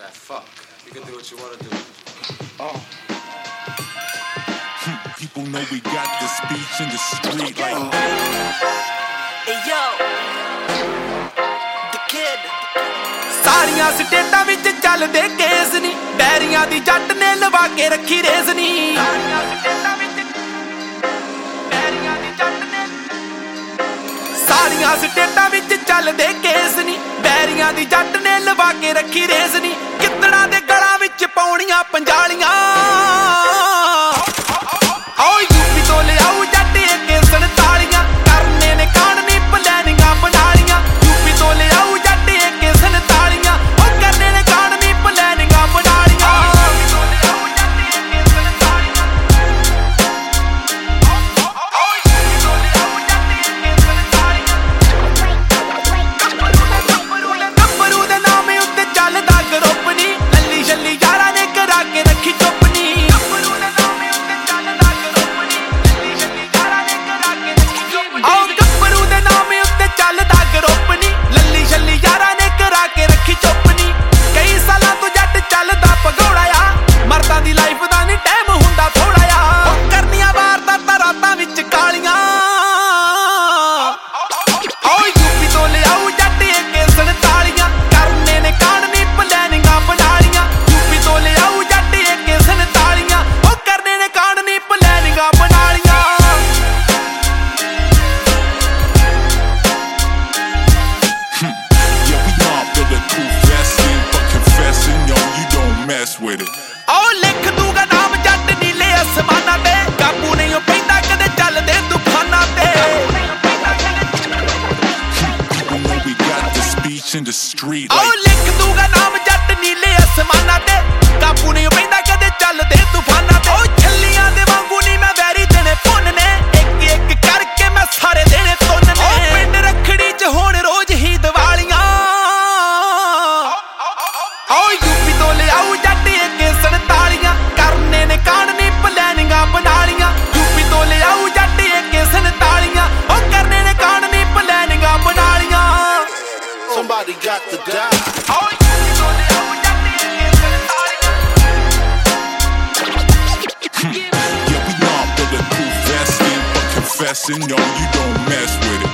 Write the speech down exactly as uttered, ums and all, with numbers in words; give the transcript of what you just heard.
Ah, fuck. You can do what you wanna do. Oh. People know we got the speech in the street like. Oh. Hey yo, the kid. ਸਾਰੀਆਂ ਸਟੇਟਾਂ ਵਿੱਚ ਚੱਲਦੇ case ਨੀ, ਡੈਰੀਆਂ ਦੀ ਜੱਟ ਨੇ ਲਵਾ ਕੇ ਰੱਖੀ ਰੇਸ ਨੀ। ਸਾਰੀਆਂ ਸਟੇਟਾਂ ਵਿੱਚ ਡੈਰੀਆਂ ਦੀ ਜੱਟ ਨੇ ਸਾਰੀਆਂ ਸਟੇਟਾਂ ਵਿੱਚ ਚੱਲਦੇ ਕੇਸ ਨੀ, ਡੈਰੀਆਂ ਦੀ ਜੱਟ ਨੇ ਲਵਾ ਕੇ ਰੱਖੀ ਰੇਸ ਨੀ। ਕਿੱਦੜਾਂ ਦੇ ਗਲਾਂ ਵਿੱਚ ਪਾਉਣੀਆਂ ਪੰਜਾਲੀਆਂ। ਆਓ ਯੂਪੀ ਤੋਂ ਲਿਆਓ ਜੱਟ ਏਕੇ ਸੰਤਾਲੀਆਂ, ਕਰਨੇ ਨੇ ਕਾਣ ਨੀ ਪਲੈਨਿੰਗਾਂ ਬਣਾ ਲੀਆਂ। ਯੂਪੀ ਤੋਂ ਲਿਆਓ ਜੱਟ ਏਕੇ ਸੰਤਾਲੀਆਂ, ਉਹ ਕਰਨੇ ਨੇ ਕਾਣ ਨੀ ਪਲੈਨਿੰਗਾਂ ਬਣਾ ਲੀਆਂ। ਯੂਪੀ ਤੋਂ ਲਿਆਓ ਜੱਟ ਏਕੇ ਸੰਤਾਲੀਆਂ, ਆਓ ਯੂਪੀ ਤੋਂ ਲਿਆਓ ਜੱਟ ਏਕੇ ਸੰਤਾਲੀਆਂ। ਗੱਭਰੂ ਦੇ ਨਾਮ ਉੱਤੇ ਚੱਲਦਾ ਗਰੁੱਪ ਨੀ, ਲੱਲੀ ਛੱਲੀ ਯਾਰਾਂ ਨੇ ਕਰਾ ਕੇ ਰੱਖੀ ਚੁੱਪ ਨੀ। ਆਓ ਗੱਭਰੂ ਦੇ ਨਾਮ ਉੱਤੇ ਚੱਲਦਾ ਗਰੁੱਪ ਨੀ, ਲੱਲੀ ਛੱਲੀ ਯਾਰਾਂ ਨੇ ਕਰਾ ਕੇ ਰੱਖੀ ਚੁੱਪ ਨੀ। ਕਈ ਸਾਲਾਂ ਤੋਂ ਜੱਟ ਚੱਲਦਾ ਭਗੌੜਾ ਆ, ਮਰਦਾਂ ਦੀ ਲਾਈਫ ਦਾ ਨੀ ਟਾਈਮ ਹੁੰਦਾ ਥੋੜਾ ਆ। ਉਹ ਕਰਨੀਆਂ ਵਾਰਦਾਤਾਂ ਰਾਤਾਂ ਵਿੱਚ ਕਾਲੀਆਂ। ਆਓ ਯੂਪੀ ਤੋਂ ਲਿਆਓ ਜੱਟ ਏਕੇ ਸੰਤਾਲੀਆਂ, ਕਰਨੇ ਨੇ ਕਾਣ ਨੀ ਪਲੈਨਿੰਗਾਂ ਬਣਾ ਲੀਆਂ। ਯੂਪੀ ਤੋਂ ਲਿਆਓ ਜੱਟ ਏਕੇ ਸੰਤਾਲੀਆਂ, ਉਹ ਕਰਨੇ ਨੇ ਕਾਣ ਨੀ ਪਲੈਨਿੰਗਾਂ ਬਣਾ ਲੀਆਂ। With it. ਉਹ ਲਿਖ ਦੂਗਾ ਨਾਮ ਜੱਟ ਨੀਲੇ ਅਸਮਾਨਾਂ ਤੇ, ਕਾਬੂ ਨਹੀਂ ਪੈਂਦਾ ਕਦੇ ਚੱਲਦੇ ਤੂਫਾਨਾਂ ਤੇ। People know we got the speech in the street like. ਉਹ ਲਿਖ ਦੂਗਾ ਨਾਮ ਜੱਟ ਨੀਲੇ ਅਸਮਾਨਾਂ ਤੇ, ਕਾਬੂ ਨਹੀਂ ਪੈਂਦਾ ਕਦੇ ਚੱਲਦੇ ਤੂਫਾਨਾਂ ਤੇ। ਉਹ ਛੱਲੀਆਂ ਦੇ ਵਾਂਗੂ ਨਹੀਂ ਮੈਂ ਵੈਰੀ ਦੇਣੇ ਪੁੰਨ ਨੇ, ਇੱਕ ਇੱਕ ਕਰਕੇ ਮੈਂ ਸਾਰੇ ਦੇਣੇ ਤੁੰਨ ਨੇ। ਉਹ ਪਿੰਡ ਰੱਖੜੀ ਚ ਹੁਣ ਰੋਜ਼ ਹੀ ਦੀਵਾਲੀਆਂ। ਆਓ ਯੂਪੀ ਤੋਂ ਲਿਆਓ ਜੱਟ ਏਕੇ ਸੰਤਾਲੀਆਂ, ਕਰਨੇ ਨੇ ਕਾਣ ਨੀ ਪਲੈਨਿੰਗਾਂ ਬਣਾ ਲੀਆਂ। ਯੂਪੀ ਤੋਂ ਲਿਆਓ ਜੱਟ ਏਕੇ ਸੰਤਾਲੀਆਂ, ਉਹ ਕਰਨੇ ਨੇ ਕਾਣ ਨੀ ਪਲੈਨਿੰਗਾਂ ਬਣਾ ਲੀਆਂ। Somebody got to die. ਆਓ ਯੂਪੀ ਤੋਂ ਲਿਆਓ ਜੱਟ ਏਕੇ ਸੰਤਾਲੀਆਂ। Yeah, we know I'm bulletproof vesting, but confessing, yo, you don't mess with it.